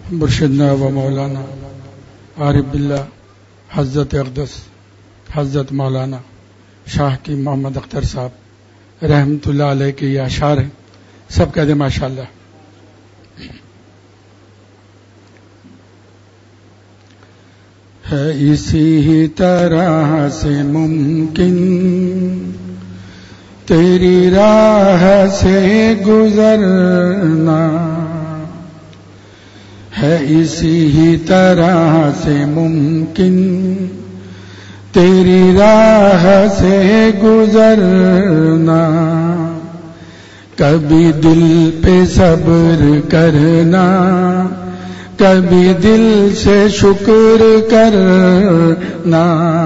مرشدنا و مولانا عارف باللہ حضرت اقدس حضرت مولانا شاہ کی محمد اختر صاحب رحمت اللہ علیہ کے یہ اشعار ہیں. سب کہہ دیں ماشاءاللہ. ہے اسی طرح سے ممکن تیری راہ سے گزرنا، ہے اسی طرح سے ممکن تیری راہ سے گزرنا، کبھی دل پہ صبر کرنا، کبھی دل سے شکر کرنا،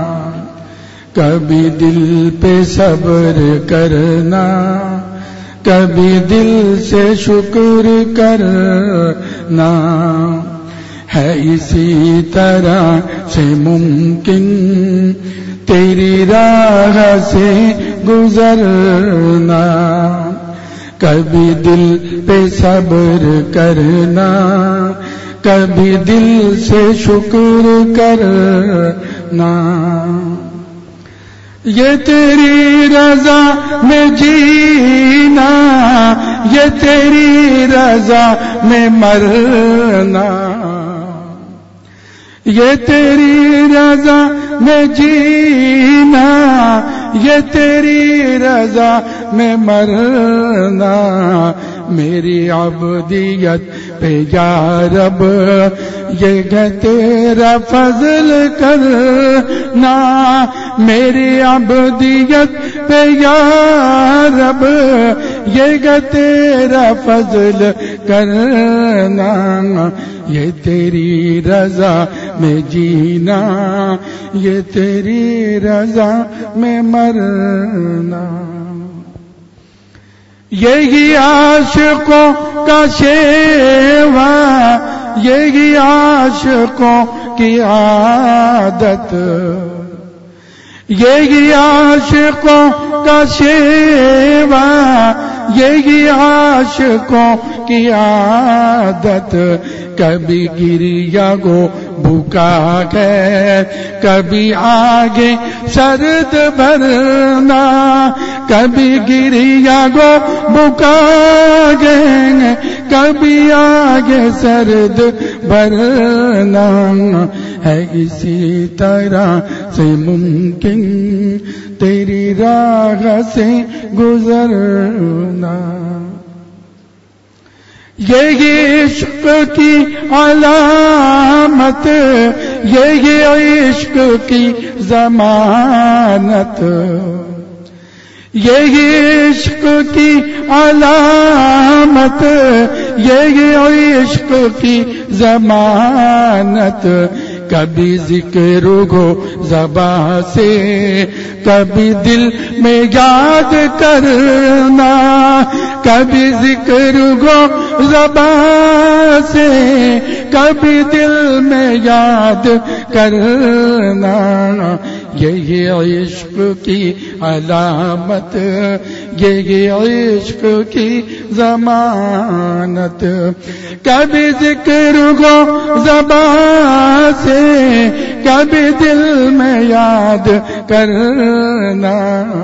کبھی دل پہ صبر کرنا، کبھی دل سے شکر کرنا، ہے اسی طرح سے ممکن تیری راہ سے گزرنا، کبھی دل پہ صبر کرنا، کبھی دل سے شکر کرنا، یہ تیری رضا میں جینا، یہ تیری رضا میں مرنا، یہ تیری رضا میں جینا، یہ تیری رضا میں مرنا، میری عبدیت پہ یا رب یہ ہے تیرا فضل کرنا، میری عبدیت پہ یا رب یہ ہے تیرا فضل کرنا، یہ تیری رضا میں جینا، یہ تیری رضا میں مرنا، یہی عاشقوں کا شیوا، یہی عاشقوں کی عادت، یہی عاشقوں کا شیوا، یہی عاشقوں کی عادت، کبھی گریا گو بھوکا ہے، کبھی آگے سرد بھرنا، کبھی گریا گو بھوکا گے، کبھی آگے سرد بھرنا، ہے اسی طرح سے ممکن تیری راہ سے گزرنا، یہی عشق کی علامت، یہی عشق کی ضمانت، یہی عشق کی علامت، یہی عشق کی ضمانت، کبھی ذکر گو زباں سے، کبھی دل میں یاد کرنا، کبھی ذکر گو زباں سے، کبھی دل میں یاد کرنا، یہی عشق کی علامت، یہی عشق کی ضمانت، کبھی ذکر گو زباں سے، کبھی دل میں یاد کرنا،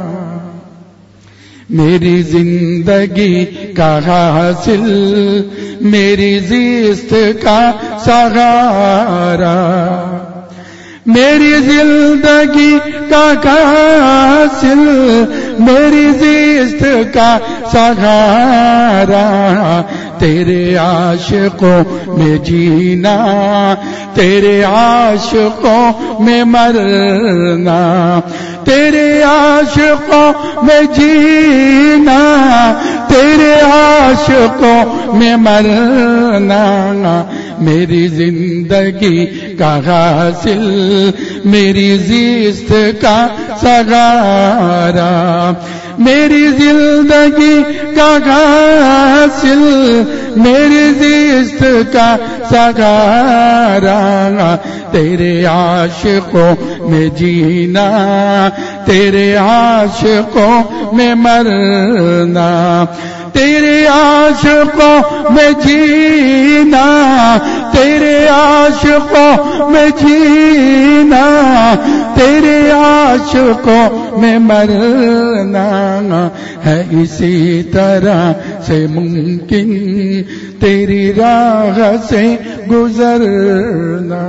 میری زندگی کا حاصل، میری زیست کا سہارا، میری زندگی کا حاصل، میری زیست کا سہارا، تیرے عاشقوں میں جینا، تیرے عاشقوں میں مرنا، تیرے عاشقوں میں جینا، تیرے عاشقوں میں مرنا، میری زندگی کا حاصل، میری زیست کا سہارا، میری زندگی کا حاصل، میری زیست کا سہارا، تیرے عاشقوں میں جینا، تیرے عاشقوں میں مرنا، تیرے عاشقوں میں جینا، تیرے عاشقوں میں جینا، تیرے عاشقوں میں مرنا ہے اسی طرح سے ممکن، تیری راہ سے گزرنا۔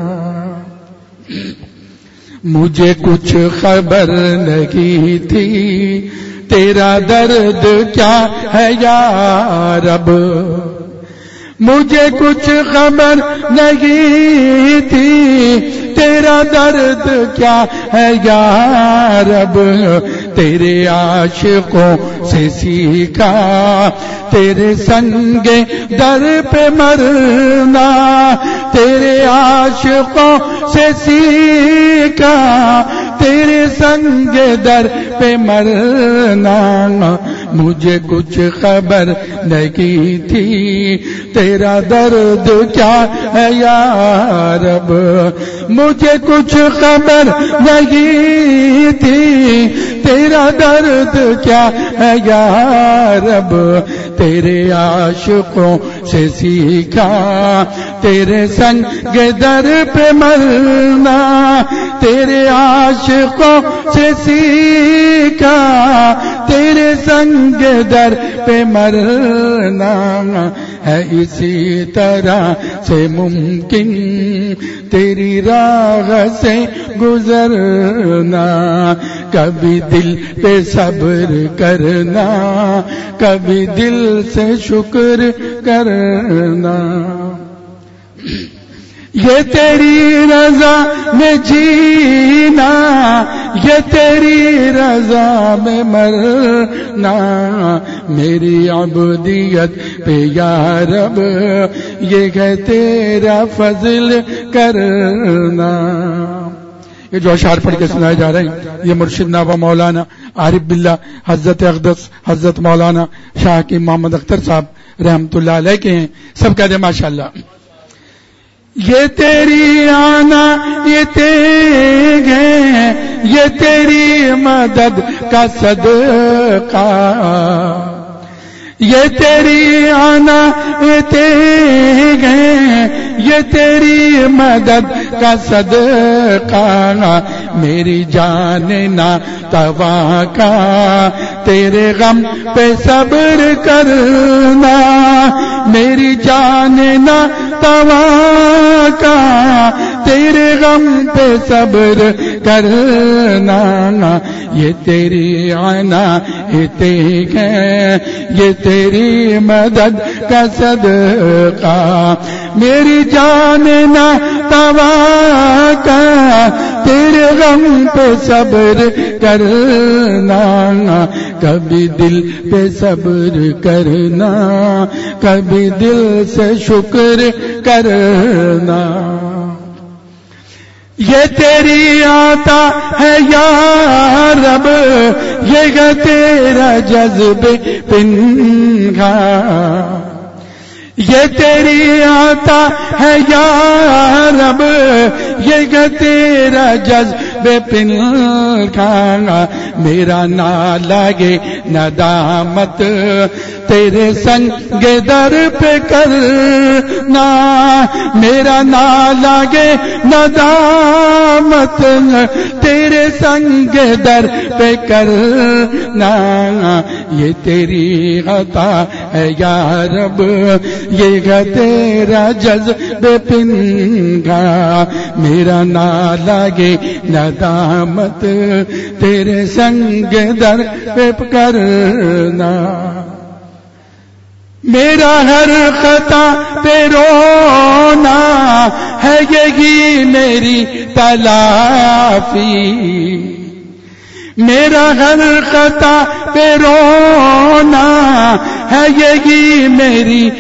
مجھے کچھ خبر نہیں تھی تیرا درد کیا ہے یا رب، مجھے کچھ خبر نہیں تھی تیرا درد کیا ہے یا رب، تیرے عاشقوں سے سیکھا تیرے سنگ در پہ مرنا، تیرے عاشقوں سے سیکھا تیرے سنگ در پہ مرنا، مجھے کچھ خبر نہیں تھی تیرا درد کیا ہے یا رب، مجھے کچھ خبر نہیں تھی تیرا درد کیا ہے یا رب، تیرے عاشقوں سے سیکھا تیرے سنگ در پہ مرنا، تیرے عاشقوں سے سیکھا تیرے سنگ در پہ مرنا ہے اسی طرح سے ممکن، تیری راہ سے گزرنا، کبھی دل پہ صبر کرنا، کبھی دل سے شکر کرنا، یہ تیری رضا میں جینا، یہ تیری رضا میں مرنا، میری عبودیت پہ یا رب یہ ہے تیرا فضل کرنا۔ یہ جو اشعار پڑھ کے سنائے جا رہے ہیں یہ مرشد نواب مولانا عارف باللہ حضرت اقدس حضرت مولانا شاہ کی محمد اختر صاحب رحمت اللہ علیہ کے ہیں، سب کہہ دیں ماشاءاللہ۔ یہ تیری آنا یہ تیگ ہے، یہ تیری مدد کا صدقہ، یہ تیری آنا یہ تیگ ہے، یہ تیری مدد کا صدقہ، میری جان نہ توا کا تیرے غم پہ صبر کرنا، میری جان نہ توا کا تیرے غم پہ صبر کرنا، یہ تیری عنا یہ تیگ ہے، یہ تیری مدد کا صدقہ، میری جان نہ توا کا تیرے غم پہ صبر کرنا، کبھی دل پہ صبر کرنا، کبھی دل سے شکر کرنا، یہ تیری عطا ہے یا رب، یہ ہے تیرا جذب پنہا، یہ تیری عطا ہے یا رب، یہ ہے تیرا جذب پنہا، میرا نہ لگے ندامت تیرے سنگ در پہ کرنا، میرا نہ لگے ندامت تیرے سنگ در پہ کرنا، یہ تیری عطا ہے یا رب، یہ ہے تیرا جذب پنہا، میرا نہ لگے ندامت تیرے سنگ در پہ کرنا، میرا ہر خطا پہ رونا ہے یہی میری تلافی، میرا ہر خطا پہ رونا ہے یہی میری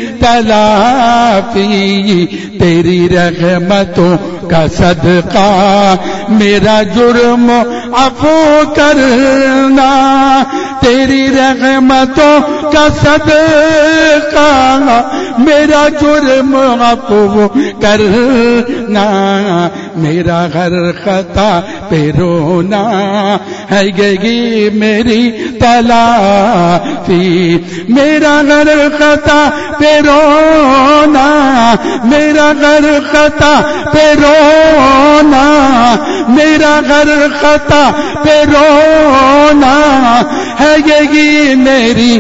تلافی، تیری رحمتوں کا صدقہ میرا جرم عفو کرنا، تیری رحمتوں کا صدقہ میرا جرم عفو کرنا، میرا ہر خطا پہ رونا ہے گی میری تلافی، میرا ہر خطا پہ رونا، میرا ہر خطا پہ رونا، میرا ہر خطا پہ رونا ہے گی میری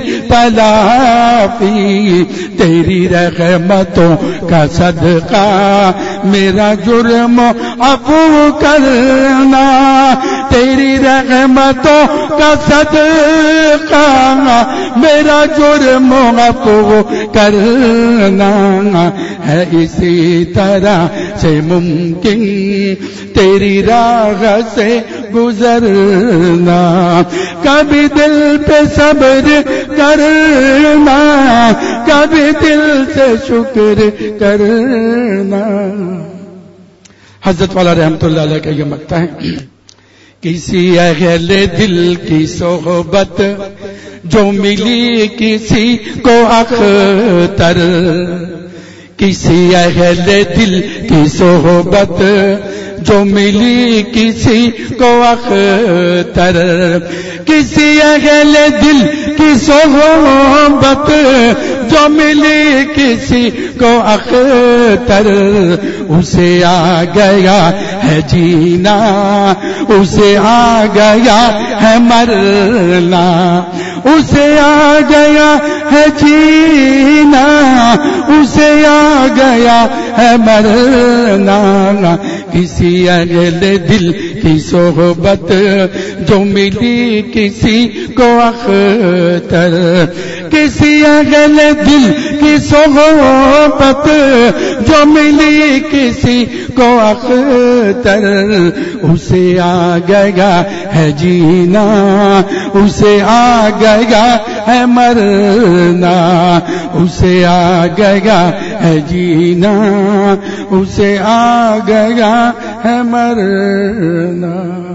تلافی، تیری رحمتوں کا صدقہ میرا جرم عفو کرنا، تیری رحمتوں کا صدقہ میرا جرم عفو کرنا ہے، اسی طرح سے ممکن تیری راہ سے گزرنا، کبھی دل پہ صبر کرنا، کبھی دل سے شکر کرنا۔ حضرت والا رحمت اللہ علیہ کا یہ مقطع ہے، کسی اہل دل کی صحبت جو ملی کسی کو اختر، کسی اہل دل کی صحبت جو ملی کسی کو اختر، کسی اہل دل کی صحبت جو ملی کسی کو اختر، اسے آ گیا ہے جینا، اسے آ گیا ہے مرنا، اسے آ گیا ہے جینا، اسے آ گیا ہے مرنا، کسی اہل دل کی صحبت جو ملی کسی کو اختر، کسی اہل دل کی صحبت جو ملی کسی کو اختر، اسے آ گیا ہے جینا، اسے آ گیا ہے مرنا، اسے آ گیا ہے جینا، اسے آ گیا ہے مرنا۔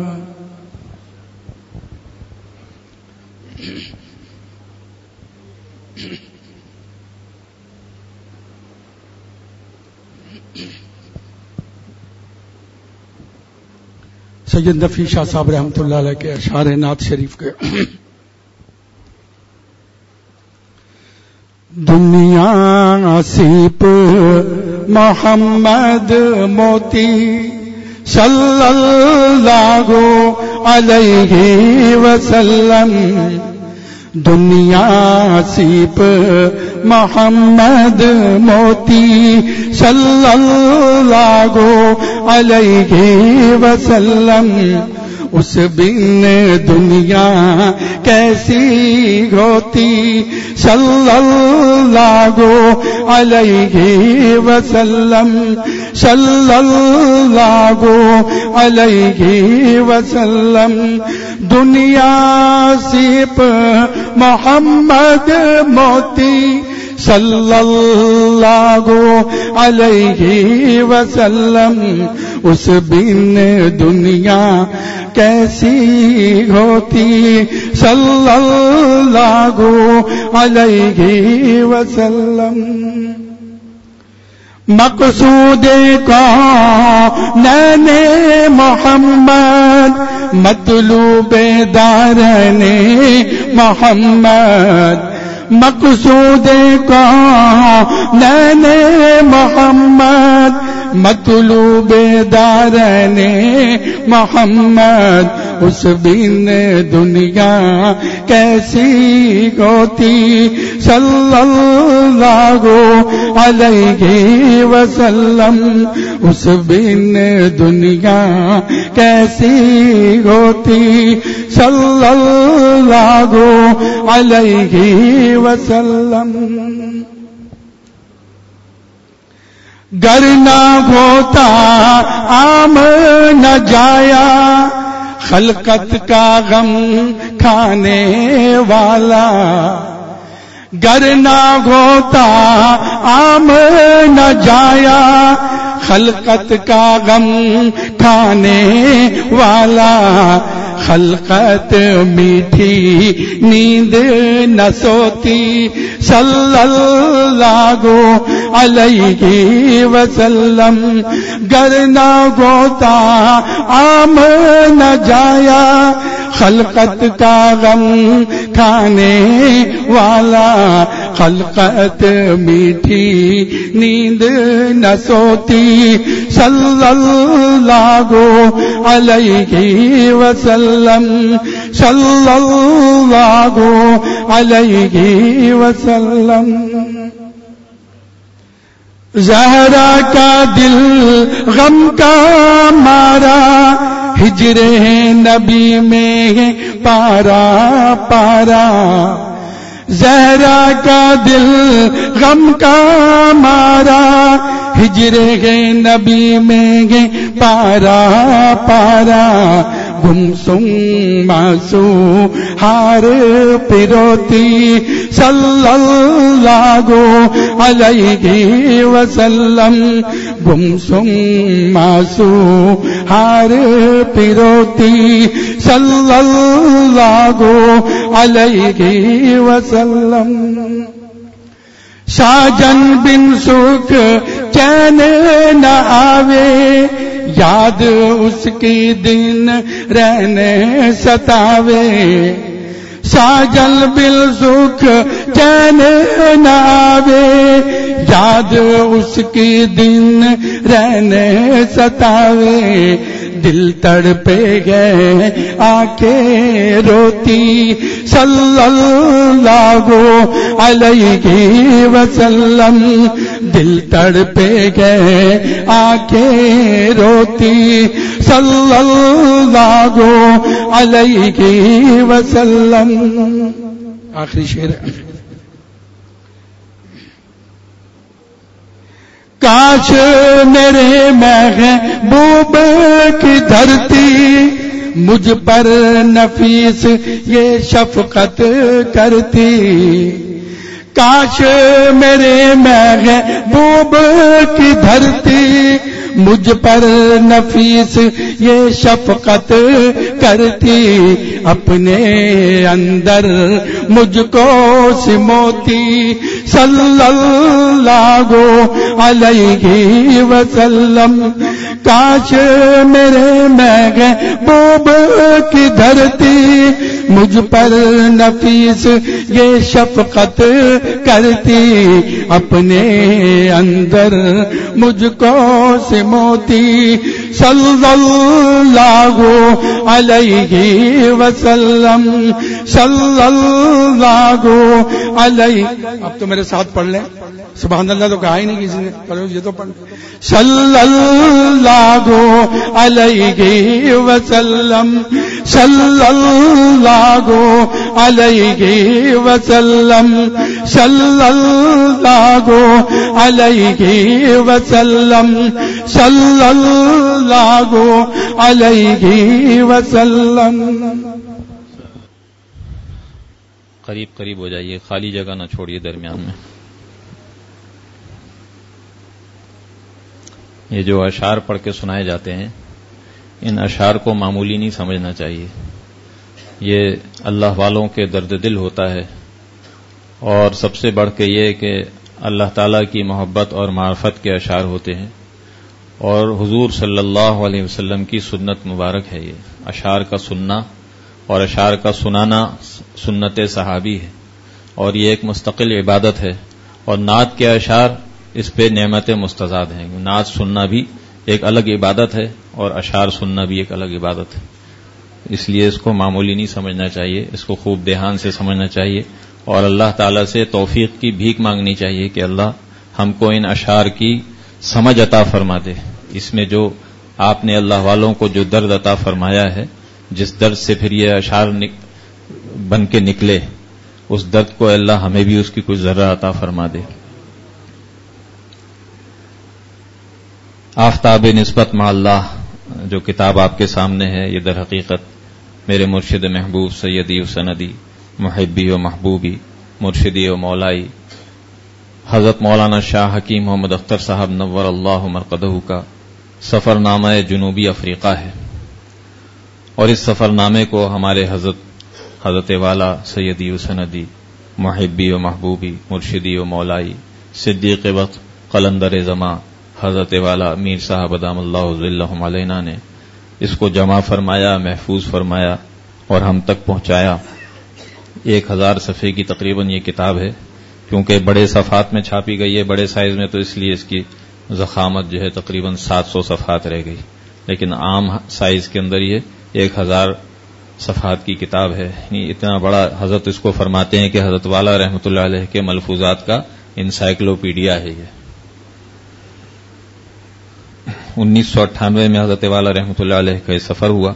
سید نفی شاہ صاحب رحمۃ اللہ علیہ کے اشعار نعت شریف کے، دنیا سیپ محمد موتی صلی اللہ علیہ وسلم، دنیا سیپ محمد موتی صلی اللہ علیہ وسلم، اس بن دنیا کیسی ہوتی صلی اللہ علیہ وسلم، صلی اللہ علیہ وسلم، دنیا سیپ محمد موتی صلی اللہ علیہ وسلم، اس بن دنیا کیسی ہوتی صلی اللہ علیہ وسلم، مقصود کونین محمد، مطلوب دارین محمد، مقصود کونین محمد، مطلوب دارین محمد، اس بن دنیا کیسی ہوتی صلی اللہ علیہ وسلم، اس بن دنیا کیسی ہوتی صلی اللہ علیہ وسلم، گر نہ ہوتا عام نہ جایا خلقت کا غم کھانے والا، گر نہ ہوتا عام نہ جایا خلقت کا غم کھانے والا، خلقت میٹھی نیند نہ سوتی صلی اللہ علیہ وسلم گر نہ گوتا عام نہ جایا خلقت کا غم کھانے والا خلقت میٹھی نیند نہ سوتی صلی اللہ علیہ وسلم صلی اللہ علیہ وسلم زہرا کا دل غم کا مارا ہجر نبی میں پارا پارا زہرا کا دل غم کا مارا ہجر نبی میں پارا پارا گمسم معصوم ہار پروتی صلی اللہ علیہ وسلم گمسم معصوم ہار پروتی صلی اللہ علیہ وسلم ساجن بن سکھ چین نہ آوے یاد اس کی دن رہنے ستاوے ساجل بل سکھ چین نہ آوے یاد اس کی دن رہنے ستاوے دل تڑپے گئے آنکھیں روتی صلی اللہ علیہ وسلم دل تڑپے گئے آنکھیں روتی صلی اللہ علیہ وسلم. آخری شعر کاش میرے محبوب کی دھرتی مجھ پر نفیس یہ شفقت کرتی کاش میرے محبوب کی دھرتی مجھ پر نفیس یہ شفقت کرتی اپنے اندر مجھ کو سموتی صلی اللہ علیہ وسلم کاش میرے محبوب کی دھرتی مجھ پر نفیس یہ شفقت کرتی اپنے اندر مجھ کو سموتی صلی اللہ علیہ وسلم صلی اللہ علیہ. اب تو میرے ساتھ پڑھ لیں سبحان اللہ تو کہا ہی نہیں کسی نے یہ تو پڑھ صلی اللہ علیہ وسلم صلی اللہ علیہ وسلم صلی اللہ علیہ وسلم صلی اللہ علیہ وسلم. قریب قریب ہو جائیے خالی جگہ نہ چھوڑیے درمیان میں. یہ جو اشعار پڑھ کے سنائے جاتے ہیں ان اشعار کو معمولی نہیں سمجھنا چاہیے. یہ اللہ والوں کے درد دل ہوتا ہے اور سب سے بڑھ کے یہ کہ اللہ تعالیٰ کی محبت اور معرفت کے اشعار ہوتے ہیں اور حضور صلی اللہ علیہ وسلم کی سنت مبارک ہے. یہ اشعار کا سننا اور اشعار کا سنانا سنت صحابی ہے اور یہ ایک مستقل عبادت ہے اور نعت کے اشعار اس پہ نعمت مستزاد ہیں. نعت سننا بھی ایک الگ عبادت ہے اور اشعار سننا بھی ایک الگ عبادت ہے. اس لیے اس کو معمولی نہیں سمجھنا چاہیے, اس کو خوب دھیان سے سمجھنا چاہیے اور اللہ تعالیٰ سے توفیق کی بھیک مانگنی چاہیے کہ اللہ ہم کو ان اشعار کی سمجھ عطا فرما دے. اس میں جو آپ نے اللہ والوں کو جو درد عطا فرمایا ہے, جس درد سے پھر یہ اشعار بن کے نکلے, اس درد کو اللہ ہمیں بھی اس کی کوئی ذرہ عطا فرما دے. آفتاب نسبت مع اللہ جو کتاب آپ کے سامنے ہے, یہ در حقیقت میرے مرشد محبوب سیدی و سندی محبی و محبوبی مرشدی و مولائی حضرت مولانا شاہ حکیم محمد اختر صاحب نور اللہ مرقدہ کا سفر نامہ جنوبی افریقہ ہے اور اس سفر نامے کو ہمارے حضرت والا سیدی و سندی محبی و محبوبی مرشدی و مولائی صدیق وقت قلندر زماں حضرت والا میر صاحب ادام اللہ ظلہم علینا نے اس کو جمع فرمایا، محفوظ فرمایا اور ہم تک پہنچایا۔ 1000 صفحے کی تقریباً یہ کتاب ہے، کیونکہ بڑے صفحات میں چھاپی گئی ہے، بڑے سائز میں، تو اس لیے اس کی ضخامت جو ہے تقریباً 700 صفحات رہ گئی، لیکن عام سائز کے اندر یہ 1000 صفحات کی کتاب ہے۔ یعنی اتنا بڑا حضرت اس کو فرماتے ہیں کہ حضرت والا رحمۃ اللہ علیہ کے ملفوظات کا انسائکلوپیڈیا ہے یہ۔ 1998 میں حضرت والا رحمۃ اللہ علیہ کا یہ سفر ہوا۔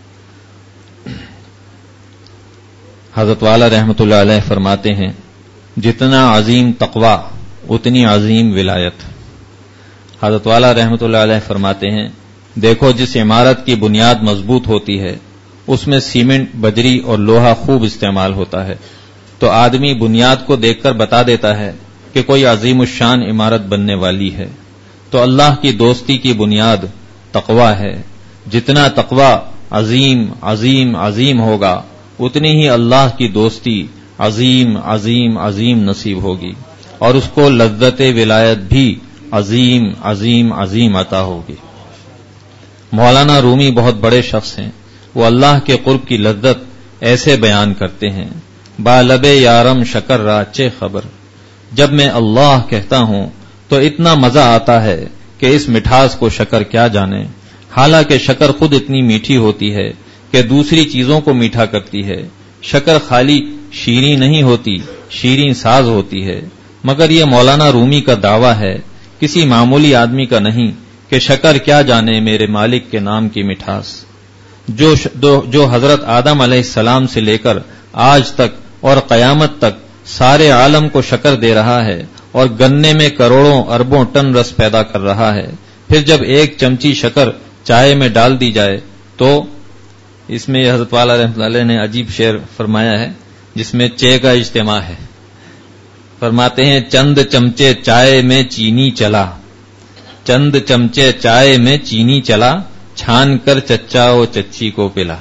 حضرت والا رحمۃ اللہ علیہ فرماتے ہیں جتنا عظیم تقوی اتنی عظیم ولایت۔ حضرت والا رحمۃ اللہ علیہ فرماتے ہیں دیکھو جس عمارت کی بنیاد مضبوط ہوتی ہے اس میں سیمنٹ، بجری اور لوہا خوب استعمال ہوتا ہے، تو آدمی بنیاد کو دیکھ کر بتا دیتا ہے کہ کوئی عظیم الشان عمارت بننے والی ہے۔ تو اللہ کی دوستی کی بنیاد تقوی ہے، جتنا تقوی عظیم عظیم عظیم ہوگا اتنی ہی اللہ کی دوستی عظیم عظیم عظیم نصیب ہوگی، اور اس کو لذت ولایت بھی عظیم عظیم عظیم عطا ہوگی۔ مولانا رومی بہت بڑے شخص ہیں، وہ اللہ کے قرب کی لذت ایسے بیان کرتے ہیں، با لب یارم شکر را چے خبر، جب میں اللہ کہتا ہوں تو اتنا مزہ آتا ہے کہ اس مٹھاس کو شکر کیا جانے، حالانکہ شکر خود اتنی میٹھی ہوتی ہے کہ دوسری چیزوں کو میٹھا کرتی ہے۔ شکر خالی شیریں نہیں ہوتی، شیریں ساز ہوتی ہے، مگر یہ مولانا رومی کا دعویٰ ہے، کسی معمولی آدمی کا نہیں، کہ شکر کیا جانے میرے مالک کے نام کی مٹھاس۔ جو حضرت آدم علیہ السلام سے لے کر آج تک اور قیامت تک سارے عالم کو شکر دے رہا ہے اور گنے میں کروڑوں اربوں ٹن رس پیدا کر رہا ہے، پھر جب ایک چمچی شکر چائے میں ڈال دی جائے تو اس میں حضرت والا رحمۃ اللہ علیہ نے عجیب شعر فرمایا ہے جس میں چے کا اجتماع ہے۔ فرماتے ہیں چند چمچے چائے میں چینی چلا، چند چمچے چائے میں چینی چلا، چھان کر چچا و چچی کو پلا۔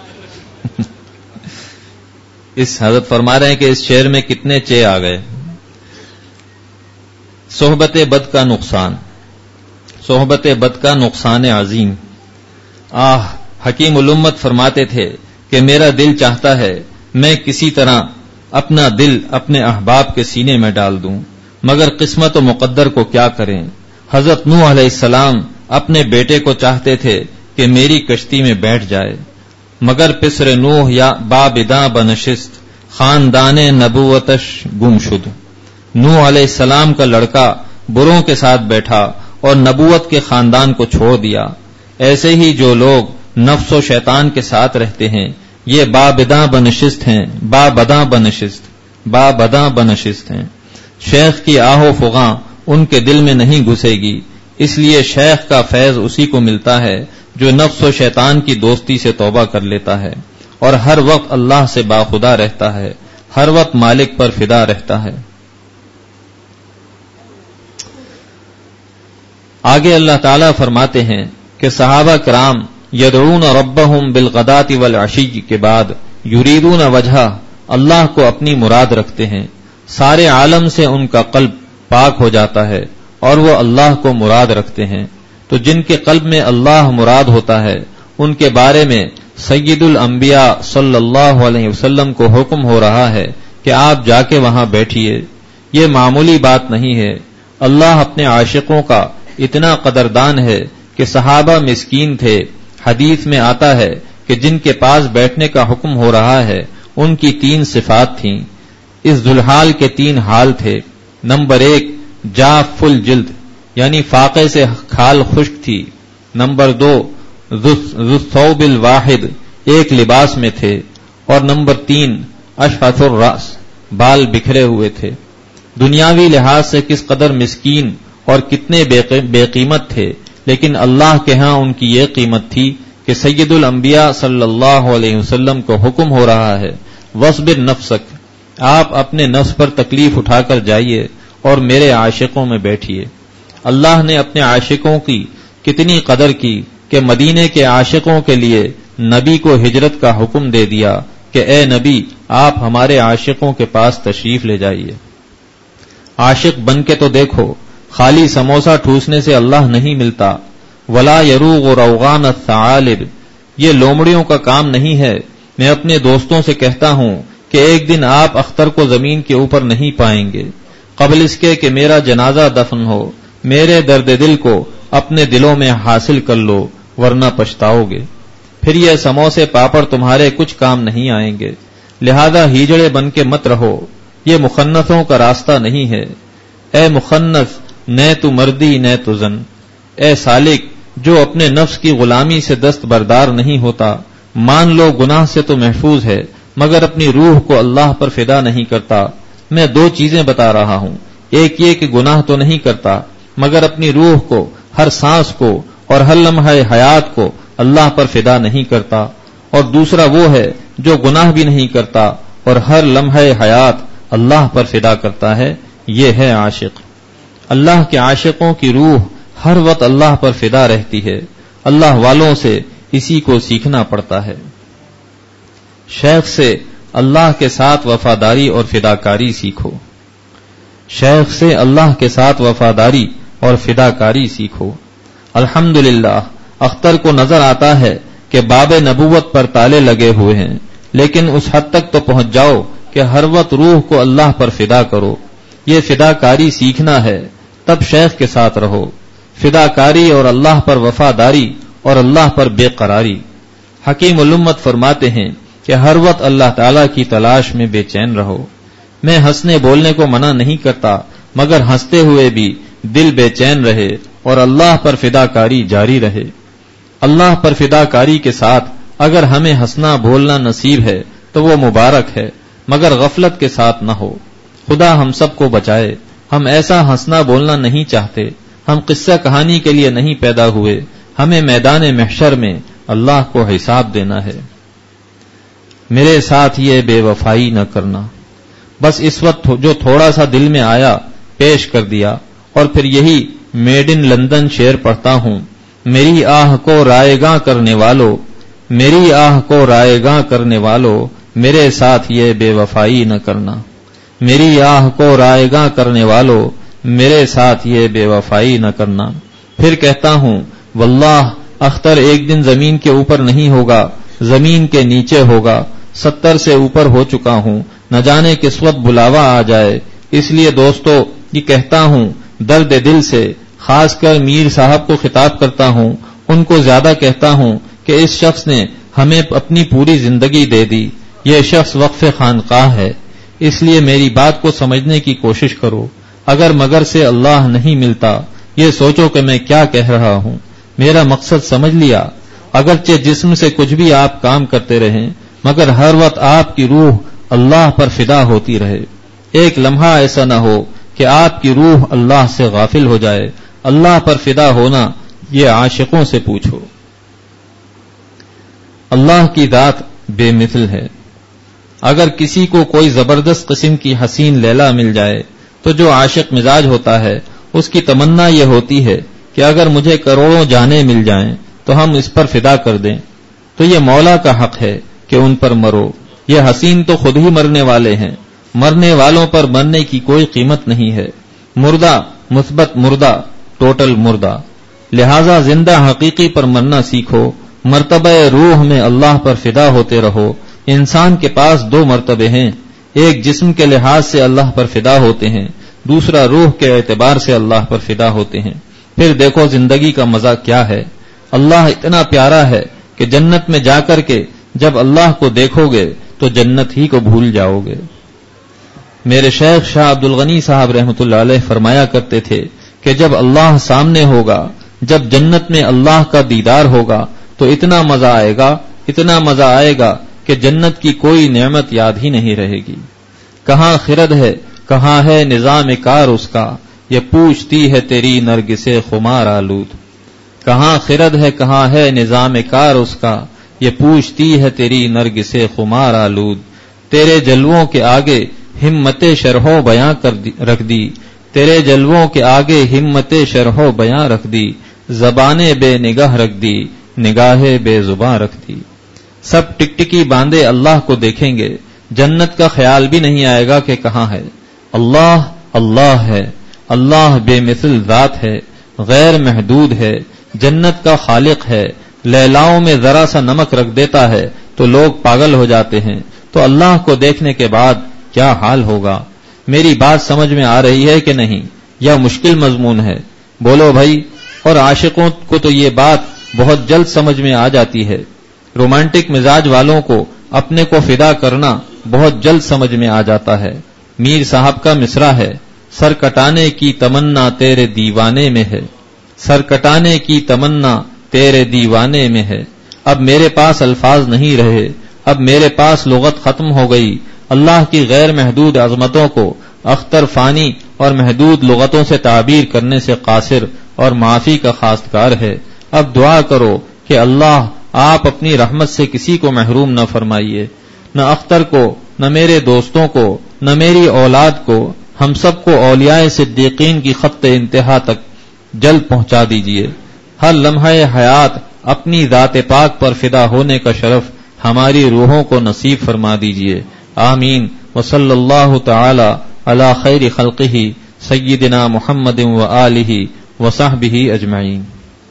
اس حضرت فرما رہے ہیں کہ اس شعر میں کتنے چے آ گئے۔ صحبت بد کا نقصان، صحبت بد کا نقصان عظیم۔ حکیم الامت فرماتے تھے کہ میرا دل چاہتا ہے میں کسی طرح اپنا دل اپنے احباب کے سینے میں ڈال دوں، مگر قسمت و مقدر کو کیا کریں۔ حضرت نوح علیہ السلام اپنے بیٹے کو چاہتے تھے کہ میری کشتی میں بیٹھ جائے، مگر پسر نوح یا بابداں بنشست، خاندان نبوتش گم شد۔ نوح علیہ السلام کا لڑکا بروں کے ساتھ بیٹھا اور نبوت کے خاندان کو چھوڑ دیا۔ ایسے ہی جو لوگ نفس و شیطان کے ساتھ رہتے ہیں یہ بابداں بنشست ہیں، بابداں بنشست، بابداں بنشست ہیں۔ شیخ کی آہ و فغاں ان کے دل میں نہیں گھسے گی، اس لیے شیخ کا فیض اسی کو ملتا ہے جو نفس و شیطان کی دوستی سے توبہ کر لیتا ہے اور ہر وقت اللہ سے باخدا رہتا ہے، ہر وقت مالک پر فدا رہتا ہے۔ آگے اللہ تعالیٰ فرماتے ہیں کہ صحابہ کرام یدعون ربہم بالغداۃ والعشی کے بعد یریدون وجہہ، اللہ کو اپنی مراد رکھتے ہیں، سارے عالم سے ان کا قلب پاک ہو جاتا ہے اور وہ اللہ کو مراد رکھتے ہیں۔ تو جن کے قلب میں اللہ مراد ہوتا ہے ان کے بارے میں سید الانبیاء صلی اللہ علیہ وسلم کو حکم ہو رہا ہے کہ آپ جا کے وہاں بیٹھیے۔ یہ معمولی بات نہیں ہے، اللہ اپنے عاشقوں کا اتنا قدردان ہے کہ صحابہ مسکین تھے۔ حدیث میں آتا ہے کہ جن کے پاس بیٹھنے کا حکم ہو رہا ہے ان کی 3 صفات تھیں۔ اس ذوالحال کے 3 حال تھے۔ نمبر 1 جاف الجلد، یعنی فاقے سے کھال خشک تھی۔ نمبر 2 ذو الثوب الواحد، ایک لباس میں تھے۔ اور نمبر 3 اشعث الراس، بال بکھرے ہوئے تھے۔ دنیاوی لحاظ سے کس قدر مسکین اور کتنے بے قیمت تھے، لیکن اللہ کے ہاں ان کی یہ قیمت تھی کہ سید الانبیاء صلی اللہ علیہ وسلم کو حکم ہو رہا ہے وَاصْبِرْ نَفْسَكَ، آپ اپنے نفس پر تکلیف اٹھا کر جائیے اور میرے عاشقوں میں بیٹھیے۔ اللہ نے اپنے عاشقوں کی کتنی قدر کی کہ مدینے کے عاشقوں کے لیے نبی کو ہجرت کا حکم دے دیا کہ اے نبی آپ ہمارے عاشقوں کے پاس تشریف لے جائیے. عاشق بن کے تو دیکھو، خالی سموسہ ٹھوسنے سے اللہ نہیں ملتا. ولا یروغ روغان الثعالب، یہ لومڑیوں کا کام نہیں ہے. میں اپنے دوستوں سے کہتا ہوں کہ ایک دن آپ اختر کو زمین کے اوپر نہیں پائیں گے قبل اس کے کہ میرا جنازہ دفن ہو. میرے درد دل کو اپنے دلوں میں حاصل کر لو ورنہ پچھتاؤ گے. پھر یہ سموسے پاپڑ تمہارے کچھ کام نہیں آئیں گے. لہذا ہیجڑے بن کے مت رہو، یہ مخنثوں کا راستہ نہیں ہے. اے مخنث، نہ تو مردی نہ تو زن. اے سالک جو اپنے نفس کی غلامی سے دست بردار نہیں ہوتا، مان لو گناہ سے تو محفوظ ہے مگر اپنی روح کو اللہ پر فدا نہیں کرتا. میں دو چیزیں بتا رہا ہوں، ایک یہ کہ گناہ تو نہیں کرتا مگر اپنی روح کو، ہر سانس کو اور ہر لمحہ حیات کو اللہ پر فدا نہیں کرتا، اور دوسرا وہ ہے جو گناہ بھی نہیں کرتا اور ہر لمحہ حیات اللہ پر فدا کرتا ہے. یہ ہے عاشق. اللہ کے عاشقوں کی روح ہر وقت اللہ پر فدا رہتی ہے. اللہ والوں سے اسی کو سیکھنا پڑتا ہے. شیخ سے اللہ کے ساتھ وفاداری اور فداکاری سیکھو. شیخ سے اللہ کے ساتھ وفاداری اور فداکاری سیکھو. الحمدللہ اختر کو نظر آتا ہے کہ باب نبوت پر تالے لگے ہوئے ہیں، لیکن اس حد تک تو پہنچ جاؤ کہ ہر وقت روح کو اللہ پر فدا کرو. یہ فداکاری سیکھنا ہے، تب شیخ کے ساتھ رہو. فداکاری اور اللہ پر وفاداری اور اللہ پر بے قراری. حکیم الامت فرماتے ہیں کہ ہر وقت اللہ تعالی کی تلاش میں بے چین رہو. میں ہنسنے بولنے کو منع نہیں کرتا مگر ہنستے ہوئے بھی دل بے چین رہے اور اللہ پر فداکاری جاری رہے. اللہ پر فداکاری کے ساتھ اگر ہمیں ہنسنا بولنا نصیب ہے تو وہ مبارک ہے، مگر غفلت کے ساتھ نہ ہو. خدا ہم سب کو بچائے. ہم ایسا ہنسنا بولنا نہیں چاہتے. ہم قصہ کہانی کے لیے نہیں پیدا ہوئے. ہمیں میدان محشر میں اللہ کو حساب دینا ہے. میرے ساتھ یہ بے وفائی نہ کرنا. بس اس وقت جو تھوڑا سا دل میں آیا پیش کر دیا، اور پھر یہی میڈ ان لندن شعر پڑھتا ہوں. میری آہ کو رائے گاں کرنے والو، میری آہ کو رائے گاں کرنے والو، میرے ساتھ یہ بے وفائی نہ کرنا. میری آہ کو رائے گاں کرنے والو، میرے ساتھ یہ بے وفائی نہ کرنا. پھر کہتا ہوں واللہ اختر ایک دن زمین کے اوپر نہیں ہوگا، زمین کے نیچے ہوگا. 70 سے اوپر ہو چکا ہوں، نہ جانے کس وقت بلاوا آ جائے. اس لیے دوستو یہ کہتا ہوں درد دل سے، خاص کر میر صاحب کو خطاب کرتا ہوں. ان کو زیادہ کہتا ہوں کہ اس شخص نے ہمیں اپنی پوری زندگی دے دی. یہ شخص وقف خانقاہ ہے، اس لیے میری بات کو سمجھنے کی کوشش کرو. اگر مگر سے اللہ نہیں ملتا، یہ سوچو کہ میں کیا کہہ رہا ہوں. میرا مقصد سمجھ لیا. اگرچہ جسم سے کچھ بھی آپ کام کرتے رہیں مگر ہر وقت آپ کی روح اللہ پر فدا ہوتی رہے. ایک لمحہ ایسا نہ ہو کہ آپ کی روح اللہ سے غافل ہو جائے. اللہ پر فدا ہونا یہ عاشقوں سے پوچھو. اللہ کی ذات بے مثل ہے. اگر کسی کو کوئی زبردست قسم کی حسین لیلا مل جائے تو جو عاشق مزاج ہوتا ہے اس کی تمنا یہ ہوتی ہے کہ اگر مجھے کروڑوں جانیں مل جائیں تو ہم اس پر فدا کر دیں. تو یہ مولا کا حق ہے کہ ان پر مرو. یہ حسین تو خود ہی مرنے والے ہیں. مرنے والوں پر مرنے کی کوئی قیمت نہیں ہے. مردہ مثبت مردہ، ٹوٹل مردہ. لہذا زندہ حقیقی پر مرنا سیکھو. مرتبہ روح میں اللہ پر فدا ہوتے رہو. انسان کے پاس دو مرتبے ہیں، ایک جسم کے لحاظ سے اللہ پر فدا ہوتے ہیں، دوسرا روح کے اعتبار سے اللہ پر فدا ہوتے ہیں. پھر دیکھو زندگی کا مزہ کیا ہے. اللہ اتنا پیارا ہے کہ جنت میں جا کر کے جب اللہ کو دیکھو گے تو جنت ہی کو بھول جاؤ گے. میرے شیخ شاہ عبد الغنی صاحب رحمۃ اللہ علیہ فرمایا کرتے تھے کہ جب اللہ سامنے ہوگا، جب جنت میں اللہ کا دیدار ہوگا تو اتنا مزہ آئے گا، اتنا مزہ آئے گا کہ جنت کی کوئی نعمت یاد ہی نہیں رہے گی. کہاں خرد ہے، کہاں ہے نظام کار اس کا، یہ پوچھتی ہے تیری نرگسے خمار آلود. کہاں خرد ہے، کہاں ہے نظام کار اس کا، یہ پوچھتی ہے تیری نرگسے خمار آلود. تیرے جلووں کے آگے ہمت شرحو بیاں رکھ دی، تیرے جلووں کے آگے ہمت شرحو بیاں رکھ دی. زبانیں بے نگاہ رکھ دی، نگاہیں بے زباں رکھ دی. سب ٹکٹکی باندھے اللہ کو دیکھیں گے، جنت کا خیال بھی نہیں آئے گا کہ کہاں ہے۔ اللہ اللہ ہے، اللہ بے مثل ذات ہے، غیر محدود ہے، جنت کا خالق ہے۔ لیلاؤں میں ذرا سا نمک رکھ دیتا ہے تو لوگ پاگل ہو جاتے ہیں، تو اللہ کو دیکھنے کے بعد کیا حال ہوگا؟ میری بات سمجھ میں آ رہی ہے کہ نہیں؟ یا مشکل مضمون ہے؟ بولو بھائی۔ اور عاشقوں کو تو یہ بات بہت جلد سمجھ میں آ جاتی ہے، رومانٹک مزاج والوں کو اپنے کو فدا کرنا بہت جلد سمجھ میں آ جاتا ہے۔ میر صاحب کا مصرع ہے، سر کٹانے کی تمنا تیرے دیوانے میں ہے، سر کٹانے کی تمنا تیرے دیوانے میں ہے۔ اب میرے پاس الفاظ نہیں رہے، اب میرے پاس لغت ختم ہو گئی۔ اللہ کی غیر محدود عظمتوں کو اختر فانی اور محدود لغتوں سے تعبیر کرنے سے قاصر اور معافی کا خواستگار ہے۔ اب دعا کرو کہ اللہ آپ اپنی رحمت سے کسی کو محروم نہ فرمائیے، نہ اختر کو، نہ میرے دوستوں کو، نہ میری اولاد کو، ہم سب کو اولیاء صدیقین کی خط انتہا تک جلد پہنچا دیجیے۔ ہر لمحہ حیات اپنی ذات پاک پر فدا ہونے کا شرف ہماری روحوں کو نصیب فرما دیجیے، آمین۔ وصلی اللہ تعالی علی خیر خلقہ سیدنا محمد وآلہ وصحبہ اجمعین۔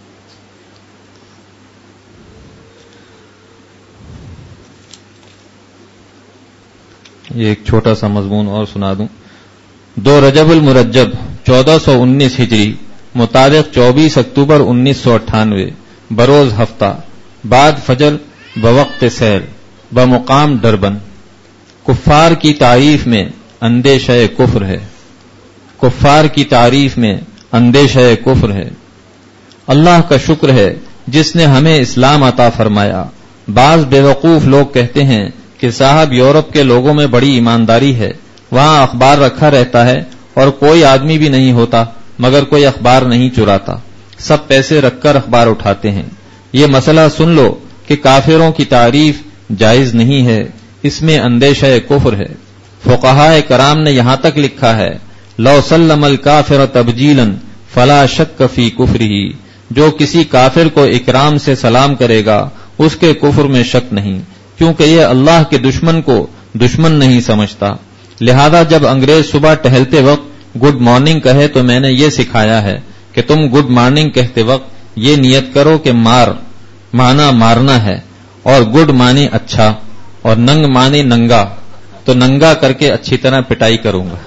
یہ ایک چھوٹا سا مضمون اور سنا دوں۔ 2 رجب المرجب 1419 ہجری مطابق 24 اکتوبر 1998 بروز ہفتہ، بعد فجر بوقت سیر بمقام ڈربن۔ کفار کی تعریف میں اندیشہ کفر ہے، کفار کی تعریف میں اندیشہ کفر ہے۔ اللہ کا شکر ہے جس نے ہمیں اسلام عطا فرمایا۔ بعض بیوقوف لوگ کہتے ہیں کہ صاحب یورپ کے لوگوں میں بڑی ایمانداری ہے، وہاں اخبار رکھا رہتا ہے اور کوئی آدمی بھی نہیں ہوتا مگر کوئی اخبار نہیں چراتا، سب پیسے رکھ کر اخبار اٹھاتے ہیں۔ یہ مسئلہ سن لو کہ کافروں کی تعریف جائز نہیں ہے، اس میں اندیشہ کفر ہے۔ فقہائے کرام نے یہاں تک لکھا ہے، لو سلم الکافر تبجیلا فلا شک فی کفرہ، جو کسی کافر کو اکرام سے سلام کرے گا اس کے کفر میں شک نہیں، کیونکہ یہ اللہ کے دشمن کو دشمن نہیں سمجھتا۔ لہذا جب انگریز صبح ٹہلتے وقت گڈ مارننگ کہے تو میں نے یہ سکھایا ہے کہ تم گڈ مارننگ کہتے وقت یہ نیت کرو کہ مار مانا مارنا ہے، اور گڈ مانی اچھا، اور ننگ مانی ننگا، تو ننگا کر کے اچھی طرح پٹائی کروں گا۔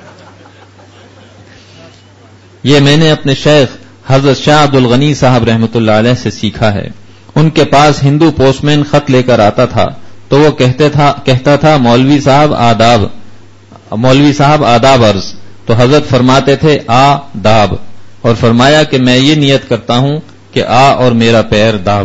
یہ میں نے اپنے شیخ حضرت شاہ عبد الغنی صاحب رحمۃ اللہ علیہ سے سیکھا ہے۔ ان کے پاس ہندو پوسٹ مین خط لے کر آتا تھا تو وہ کہتا تھا مولوی صاحب آداب عرض، تو حضرت فرماتے تھے آداب، اور فرمایا کہ میں یہ نیت کرتا ہوں کہ آ اور میرا پیر داب۔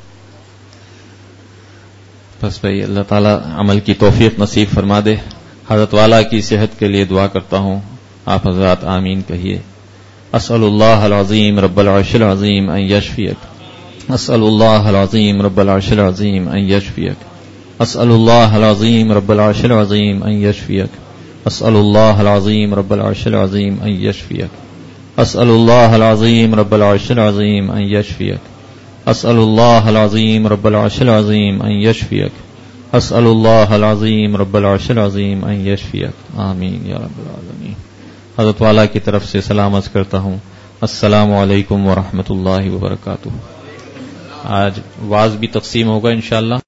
بس بھائی اللہ تعالیٰ عمل کی توفیق نصیب فرما دے۔ حضرت والا کی صحت کے لیے دعا کرتا ہوں، آپ حضرات آمین کہیے۔ اسأل اللہ العظیم رب العرش العظیم ان یشفیک، اسأل اللہ العظیم رب العرش العظیم ان یشفیک، اسأل اللہ العظیم رب العرش العظیم ان یشفیک، اسأل اللہ العظیم رب العرش العظیم ان یشفیک، اسأل اللہ العظیم رب العرش العظیم ان یشفیک، اسأل اللہ العظیم رب العرش العظیم ان یشفیک، اسأل اللہ العظیم رب العرش العظیم ان یشفیک، آمین یا رب العالمین۔ حضرت والا کی طرف سے سلام عرض کرتا ہوں، السلام علیکم ورحمۃ اللہ وبرکاتہ۔ آج واعظ بھی تقسیم ہوگا انشاءاللہ۔